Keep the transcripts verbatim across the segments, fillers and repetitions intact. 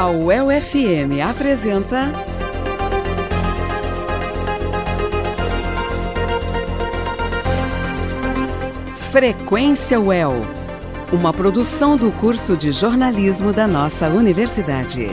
A U E L F M apresenta Frequência U E L, uma produção do curso de jornalismo da nossa universidade.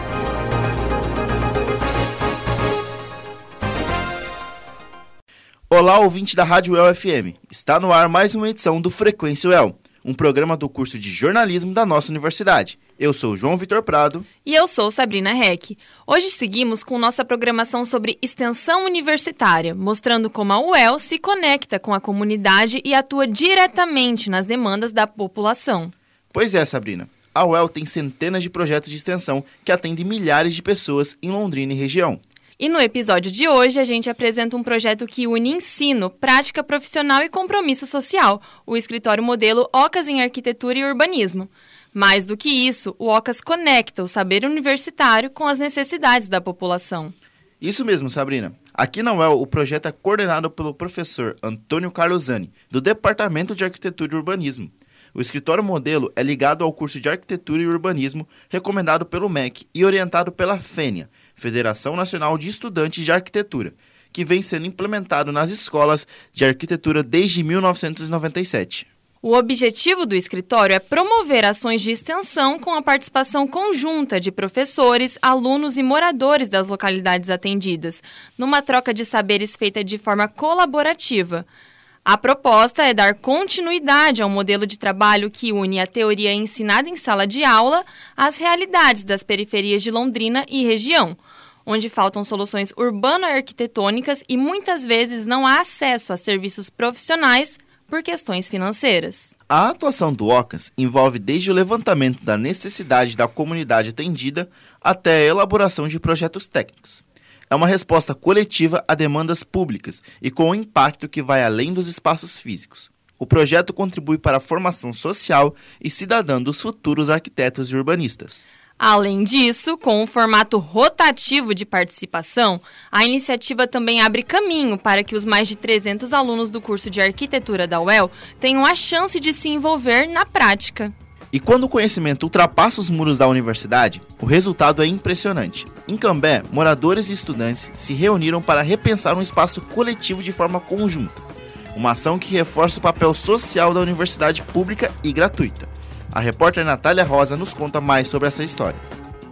Olá, ouvinte da Rádio U E L F M. Está no ar mais uma edição do Frequência U E L, um programa do curso de jornalismo da nossa universidade. Eu sou João Vitor Prado. E eu sou Sabrina Heck. Hoje seguimos com nossa programação sobre extensão universitária, mostrando como a U E L se conecta com a comunidade e atua diretamente nas demandas da população. Pois é, Sabrina. A U E L tem centenas de projetos de extensão que atendem milhares de pessoas em Londrina e região. E no episódio de hoje, a gente apresenta um projeto que une ensino, prática profissional e compromisso social, o escritório modelo Ocas em Arquitetura e Urbanismo. Mais do que isso, o Ocas conecta o saber universitário com as necessidades da população. Isso mesmo, Sabrina. Aqui na U E L, o projeto é coordenado pelo professor Antônio Carlosani, do Departamento de Arquitetura e Urbanismo. O escritório modelo é ligado ao curso de Arquitetura e Urbanismo, recomendado pelo M E C e orientado pela FENIA, Federação Nacional de Estudantes de Arquitetura, que vem sendo implementado nas escolas de arquitetura desde mil novecentos e noventa e sete. O objetivo do escritório é promover ações de extensão com a participação conjunta de professores, alunos e moradores das localidades atendidas, numa troca de saberes feita de forma colaborativa. A proposta é dar continuidade ao modelo de trabalho que une a teoria ensinada em sala de aula às realidades das periferias de Londrina e região, onde faltam soluções urbano-arquitetônicas e muitas vezes não há acesso a serviços profissionais por questões financeiras. A atuação do Ocas envolve desde o levantamento da necessidade da comunidade atendida até a elaboração de projetos técnicos. É uma resposta coletiva a demandas públicas e com um impacto que vai além dos espaços físicos. O projeto contribui para a formação social e cidadã dos futuros arquitetos e urbanistas. Além disso, com um formato rotativo de participação, a iniciativa também abre caminho para que os mais de trezentos alunos do curso de arquitetura da U E L tenham a chance de se envolver na prática. E quando o conhecimento ultrapassa os muros da universidade, o resultado é impressionante. Em Cambé, moradores e estudantes se reuniram para repensar um espaço coletivo de forma conjunta. Uma ação que reforça o papel social da universidade pública e gratuita. A repórter Natália Rosa nos conta mais sobre essa história.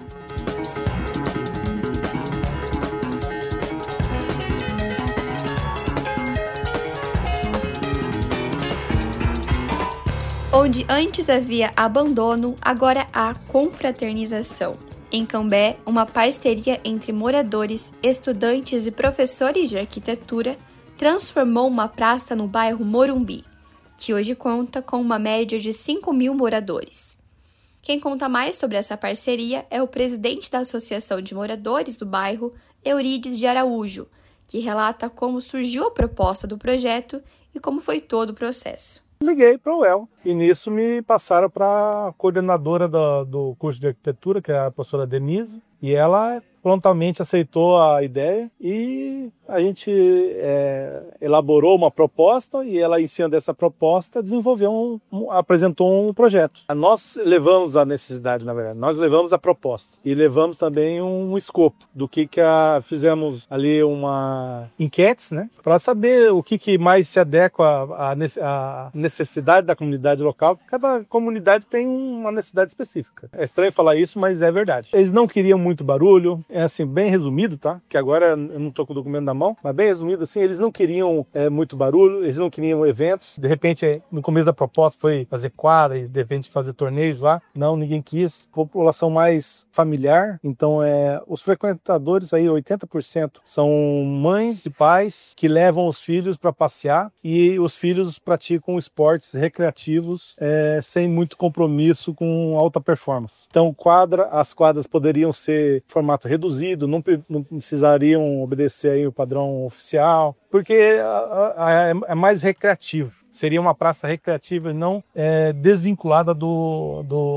Onde antes havia abandono, agora há confraternização. Em Cambé, uma parceria entre moradores, estudantes e professores de arquitetura transformou uma praça no bairro Morumbi, que hoje conta com uma média de cinco mil moradores. Quem conta mais sobre essa parceria é o presidente da Associação de Moradores do bairro, Eurides de Araújo, que relata como surgiu a proposta do projeto e como foi todo o processo. Liguei para a U E L e nisso me passaram para a coordenadora do, do curso de arquitetura, que é a professora Denise, e ela prontamente aceitou a ideia e a gente é, elaborou uma proposta e ela, em cima dessa proposta, desenvolveu um, um, apresentou um projeto. Nós levamos a necessidade, na verdade, nós levamos a proposta e levamos também um, um escopo do que, que a, fizemos ali uma enquetes, né, para saber o que, que mais se adequa à, à necessidade da comunidade local. Cada comunidade tem uma necessidade específica. É estranho falar isso, mas é verdade. Eles não queriam muito barulho, é assim, bem resumido, tá? Que agora eu não estou com o documento na mão, mas bem resumido assim, eles não queriam é, muito barulho, eles não queriam eventos. De repente, no começo da proposta foi fazer quadra e de repente fazer torneios lá. Não, ninguém quis. População mais familiar. Então, é, os frequentadores aí, oitenta por cento são mães e pais que levam os filhos para passear e os filhos praticam esportes recreativos é, sem muito compromisso com alta performance. Então, quadra, as quadras poderiam ser em formato reduzido, não, não precisariam obedecer aí o padrão oficial, porque a, a, a, é mais recreativo. Seria uma praça recreativa e não é, desvinculada do, do,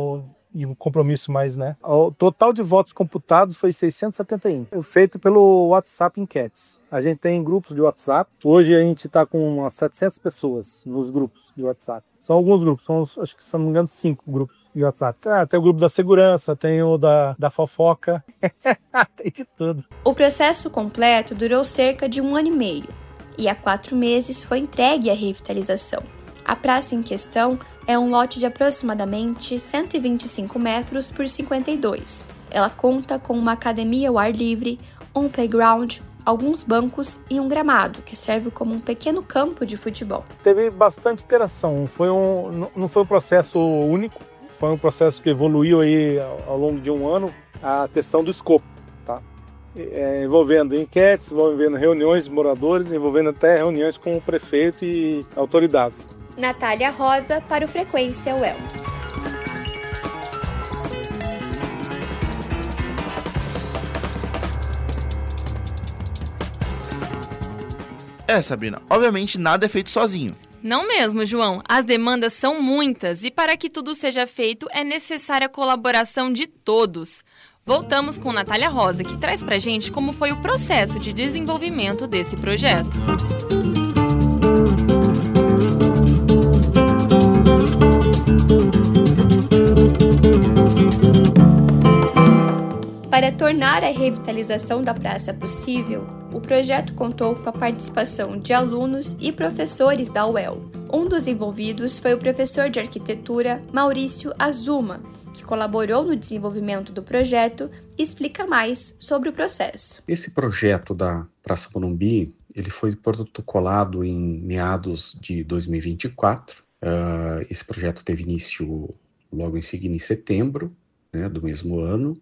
e um compromisso mais, né? O total de votos computados foi seiscentos e setenta e um, feito pelo WhatsApp Enquetes. A gente tem grupos de WhatsApp. Hoje a gente está com umas setecentas pessoas nos grupos de WhatsApp. São alguns grupos, são, acho que se não me engano, cinco grupos de WhatsApp. Ah, tem o grupo da segurança, tem o da, da fofoca, tem de tudo. O processo completo durou cerca de um ano e meio, e há quatro meses foi entregue a revitalização. A praça em questão é um lote de aproximadamente cento e vinte e cinco metros por cinquenta e dois. Ela conta com uma academia ao ar livre, um playground, alguns bancos e um gramado, que serve como um pequeno campo de futebol. Teve bastante interação, foi um, não foi um processo único, foi um processo que evoluiu aí ao longo de um ano, a questão do escopo, tá? É, envolvendo enquetes, envolvendo reuniões de moradores, envolvendo até reuniões com o prefeito e autoridades. Natália Rosa para o Frequência U E L. É, Sabrina, obviamente nada é feito sozinho. Não mesmo, João. As demandas são muitas e para que tudo seja feito é necessária a colaboração de todos. Voltamos com Natália Rosa, que traz pra gente como foi o processo de desenvolvimento desse projeto. Para tornar a revitalização da praça possível, o projeto contou com a participação de alunos e professores da U E L. Um dos envolvidos foi o professor de arquitetura Maurício Azuma, que colaborou no desenvolvimento do projeto e explica mais sobre o processo. Esse projeto da Praça Morumbi, ele foi protocolado em meados de dois mil e vinte e quatro. Uh, esse projeto teve início logo em seguida, em setembro, né, do mesmo ano.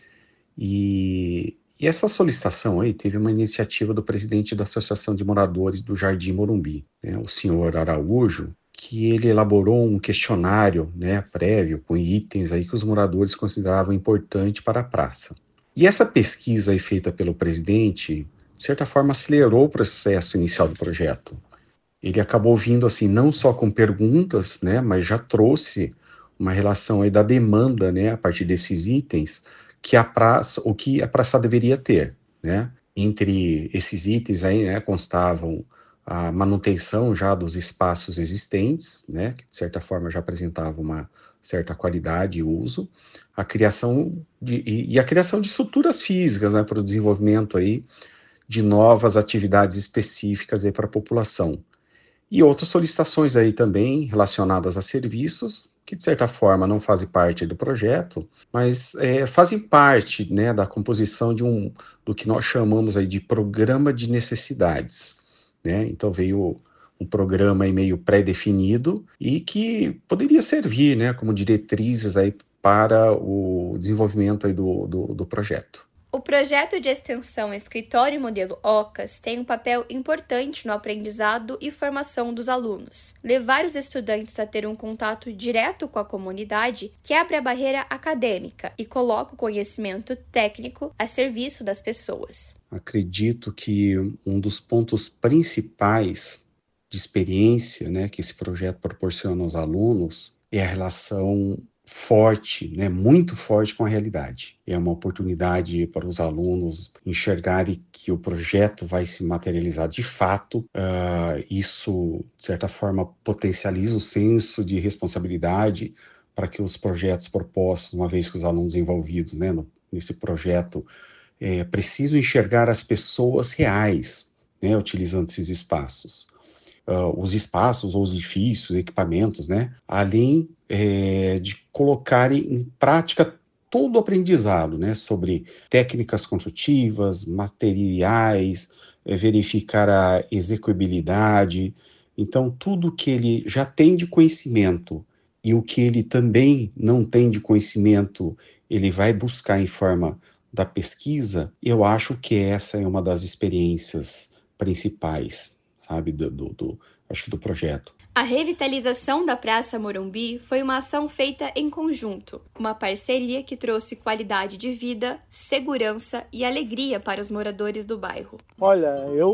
E, e essa solicitação aí teve uma iniciativa do presidente da Associação de Moradores do Jardim Morumbi, né, o senhor Araújo, que ele elaborou um questionário, né, prévio com itens aí que os moradores consideravam importante para a praça. E essa pesquisa aí feita pelo presidente, de certa forma, acelerou o processo inicial do projeto. Ele acabou vindo assim não só com perguntas, né, mas já trouxe uma relação aí da demanda, né, a partir desses itens, que a praça, o que a praça deveria ter, né? Entre esses itens aí, né, constavam a manutenção já dos espaços existentes, né, que de certa forma já apresentavam uma certa qualidade e uso, a criação de, e, e a criação de estruturas físicas, né, para o desenvolvimento aí de novas atividades específicas aí para a população. E outras solicitações aí também relacionadas a serviços, que de certa forma não fazem parte do projeto, mas é, fazem parte, né, da composição de um, do que nós chamamos aí de programa de necessidades, né? Então veio um programa aí meio pré-definido e que poderia servir, né, como diretrizes aí para o desenvolvimento aí do, do, do projeto. O projeto de extensão Escritório Modelo Ocas tem um papel importante no aprendizado e formação dos alunos. Levar os estudantes a ter um contato direto com a comunidade quebra a barreira acadêmica e coloca o conhecimento técnico a serviço das pessoas. Acredito que um dos pontos principais de experiência, né, que esse projeto proporciona aos alunos é a relação forte, né, muito forte com a realidade. É uma oportunidade para os alunos enxergarem que o projeto vai se materializar de fato. Uh, isso, de certa forma, potencializa o senso de responsabilidade para que os projetos propostos, uma vez que os alunos envolvidos, né, no, nesse projeto, é, precisam enxergar as pessoas reais, né, utilizando esses espaços. Uh, os espaços, ou os edifícios, equipamentos, né, além é, de colocarem em prática todo o aprendizado, né, sobre técnicas construtivas, materiais, é, verificar a execuibilidade. Então, tudo que ele já tem de conhecimento e o que ele também não tem de conhecimento, ele vai buscar em forma da pesquisa. Eu acho que essa é uma das experiências principais, sabe, do, do, do, acho que do projeto. A revitalização da Praça Morumbi foi uma ação feita em conjunto, uma parceria que trouxe qualidade de vida, segurança e alegria para os moradores do bairro. Olha, eu,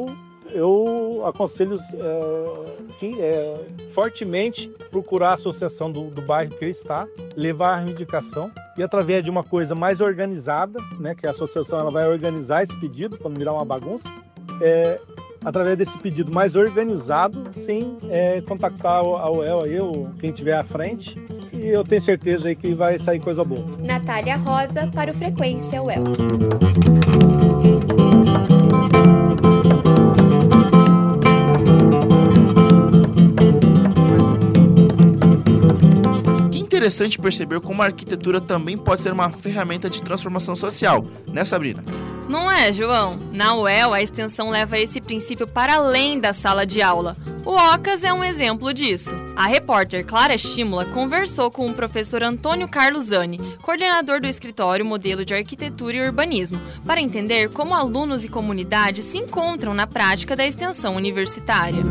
eu aconselho é, sim, é, fortemente procurar a associação do, do bairro que ele está, levar a reivindicação e através de uma coisa mais organizada, né, que a associação ela vai organizar esse pedido para não virar uma bagunça, é, através desse pedido mais organizado, sim, é, contactar a U E L aí, ou quem estiver à frente, e eu tenho certeza aí que vai sair coisa boa. Natália Rosa para o Frequência U E L. Interessante perceber como a arquitetura também pode ser uma ferramenta de transformação social, né, Sabrina? Não é, João? Na U E L, a extensão leva esse princípio para além da sala de aula. O Ocas é um exemplo disso. A repórter Clara Schimula conversou com o professor Antônio Carlos Zani, coordenador do escritório Modelo de Arquitetura e Urbanismo, para entender como alunos e comunidade se encontram na prática da extensão universitária.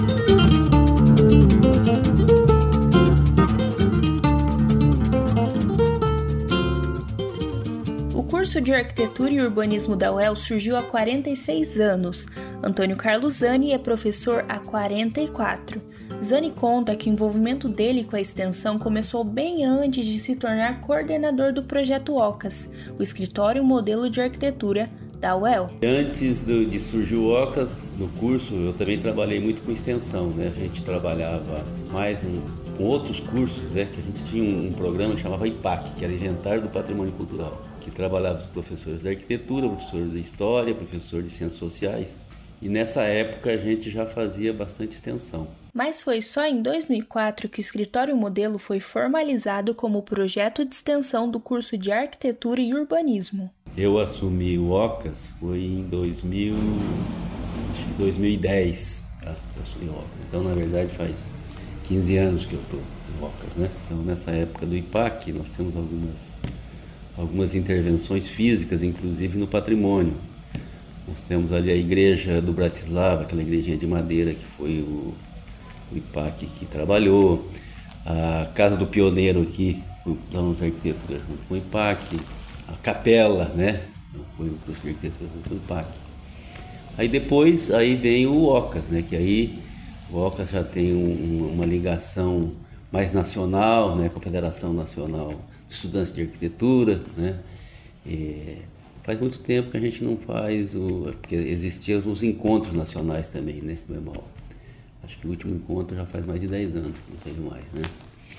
O curso de Arquitetura e Urbanismo da U E L surgiu há quarenta e seis anos. Antônio Carlos Zani é professor há quarenta e quatro. Zani conta que o envolvimento dele com a extensão começou bem antes de se tornar coordenador do projeto Ocas, o escritório modelo de arquitetura da U E L. Antes do, de surgir o Ocas, no curso, eu também trabalhei muito com extensão, né? A gente trabalhava mais um, com outros cursos, né? Que a gente tinha um, um programa que chamava I P A C, que era Inventário do Patrimônio Cultural, que trabalhava os professores de arquitetura, professores de história, professor de ciências sociais. E nessa época a gente já fazia bastante extensão. Mas foi só em dois mil e quatro que o escritório modelo foi formalizado como projeto de extensão do curso de Arquitetura e Urbanismo. Eu assumi o Ocas foi em dois mil, acho que dois mil e dez, tá? Eu assumi o Ocas. Então, na verdade, faz quinze anos que eu estou no Ocas, né? Então, nessa época do I P A C, nós temos algumas, algumas intervenções físicas, inclusive no patrimônio. Nós temos ali a igreja do Bratislava, aquela igrejinha de madeira que foi o, o I P A C que trabalhou, a Casa do Pioneiro aqui, o plano de arquitetura junto com o I P A C, a capela, né? Foi o curso de arquitetura junto com o I P A C. Aí depois aí vem o Ocas, né? Que aí o Ocas já tem um, uma ligação mais nacional, né? Com a Federação Nacional de Estudantes de Arquitetura, né? E faz muito tempo que a gente não faz, o, porque existiam os encontros nacionais também, né? Acho que o último encontro já faz mais de dez anos que não teve mais, né?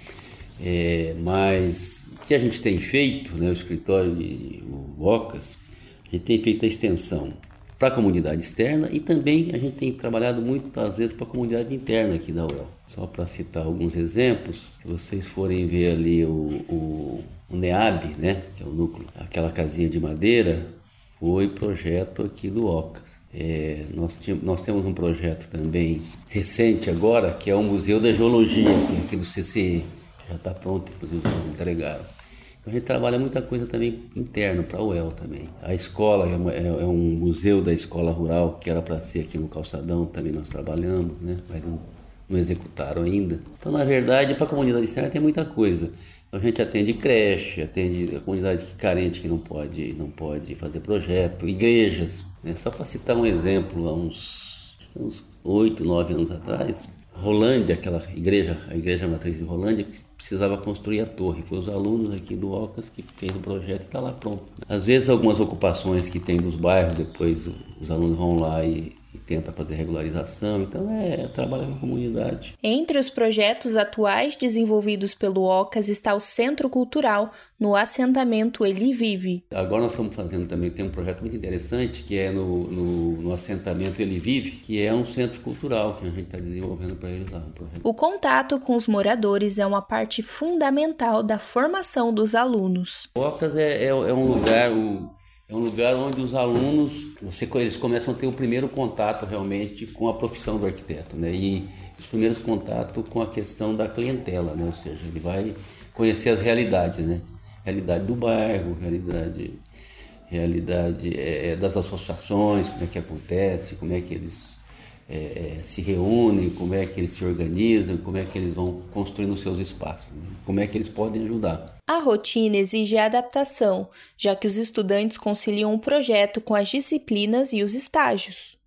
É, mas o que a gente tem feito, né, o escritório de o Ocas, a gente tem feito a extensão para a comunidade externa e também a gente tem trabalhado muitas vezes para a comunidade interna aqui da U E L. Só para citar alguns exemplos, se vocês forem ver ali o, o, o NEAB, né, que é o núcleo, aquela casinha de madeira, foi projeto aqui do Ocas. É, nós, tínhamos, nós temos um projeto também recente agora, que é o Museu da Geologia, que é aqui do C C E. Já está pronto, inclusive, eles entregaram. Então a gente trabalha muita coisa também interna para a U E L também. A escola é, uma, é, é um museu da escola rural, que era para ser aqui no Calçadão, também nós trabalhamos, né? Mas não, não executaram ainda. Então, na verdade, para a comunidade externa tem muita coisa. Então, a gente atende creche, atende a comunidade carente que não pode, não pode fazer projeto, igrejas, né? Só para citar um exemplo, há uns, uns oito, nove anos atrás, Rolândia, aquela igreja, a igreja matriz de Rolândia, precisava construir a torre. Foi os alunos aqui do Ocas que fez o projeto e está lá pronto. Às vezes algumas ocupações que tem dos bairros, depois os alunos vão lá e, e tentam fazer regularização. Então é trabalhar com a comunidade. Entre os projetos atuais desenvolvidos pelo Ocas está o Centro Cultural no assentamento Ele Vive. Agora nós estamos fazendo também, tem um projeto muito interessante que é no, no, no assentamento Ele Vive, que é um centro cultural que a gente está desenvolvendo para eles lá. Um projeto. O contato com os moradores é uma parte fundamental da formação dos alunos. O Ocas é, é, é um lugar... O, É um lugar onde os alunos, você, eles começam a ter o primeiro contato realmente com a profissão do arquiteto, né? E os primeiros contatos com a questão da clientela, né? Ou seja, ele vai conhecer as realidades, né? Realidade do bairro, realidade, realidade é, das associações, como é que acontece, como é que eles é, é, se reúnem, como é que eles se organizam, como é que eles vão construindo os seus espaços, né? Como é que eles podem ajudar. A rotina exige adaptação, já que os estudantes conciliam o projeto com as disciplinas e os estágios.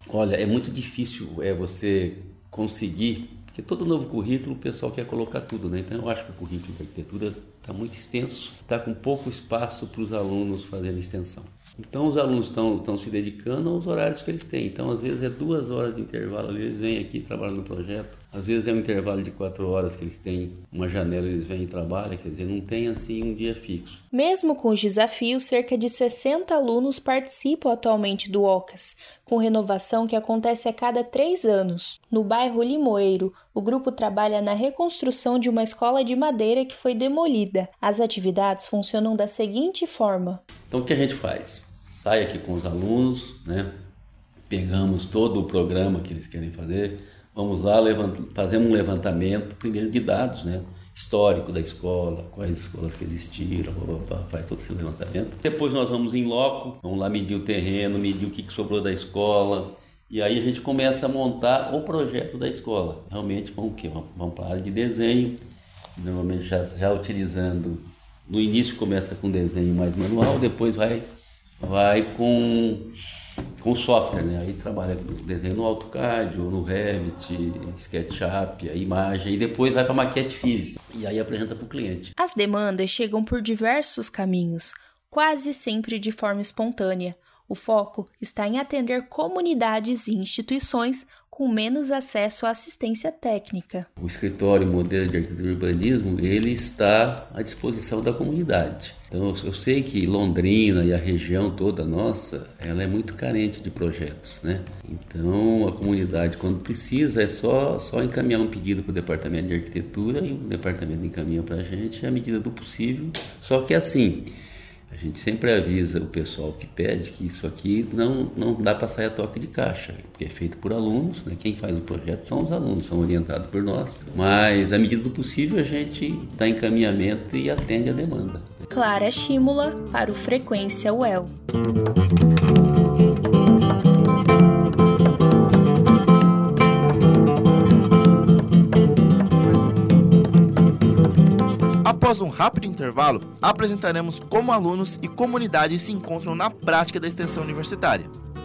Olha, é muito difícil é, você conseguir, porque todo novo currículo o pessoal quer colocar tudo, né? Então eu acho que o currículo de arquitetura está muito extenso, está com pouco espaço para os alunos fazerem extensão. Então os alunos estão se dedicando aos horários que eles têm. Então às vezes é duas horas de intervalo, às vezes vêm aqui e trabalham no projeto. Às vezes é um intervalo de quatro horas que eles têm uma janela, eles vêm e trabalham, quer dizer, não tem assim um dia fixo. Mesmo com os desafios, cerca de sessenta alunos participam atualmente do OCAS, com renovação que acontece a cada três anos. No bairro Limoeiro, o grupo trabalha na reconstrução de uma escola de madeira que foi demolida. As atividades funcionam da seguinte forma. Então o que a gente faz? Sai aqui com os alunos, né? Pegamos todo o programa que eles querem fazer, vamos lá, levant... fazemos um levantamento, primeiro de dados, né? Histórico da escola, quais escolas que existiram, faz todo esse levantamento. Depois nós vamos em loco, vamos lá medir o terreno, medir o que sobrou da escola, e aí a gente começa a montar o projeto da escola. Realmente vamos, vamos para a área de desenho, normalmente já, já utilizando, no início começa com desenho mais manual, depois vai, vai com... com software, né? Aí trabalha com desenho no AutoCAD, ou no Revit, SketchUp, a imagem, e depois vai para maquete física, e aí apresenta para o cliente. As demandas chegam por diversos caminhos, quase sempre de forma espontânea. O foco está em atender comunidades e instituições com menos acesso à assistência técnica. O escritório Modelo de Arquitetura e Urbanismo, ele está à disposição da comunidade. Então, eu sei que Londrina e a região toda nossa, ela é muito carente de projetos, né? Então, a comunidade, quando precisa, é só, só encaminhar um pedido para o Departamento de Arquitetura e o Departamento encaminha para a gente à medida do possível. Só que assim, a gente sempre avisa o pessoal que pede que isso aqui não, não dá para sair a toque de caixa, porque é feito por alunos, né? Quem faz o projeto são os alunos, são orientados por nós, mas à medida do possível a gente dá encaminhamento e atende a demanda. Clara Schimula para o Frequência U E L. Após um rápido intervalo, apresentaremos como alunos e comunidade se encontram na prática da extensão universitária.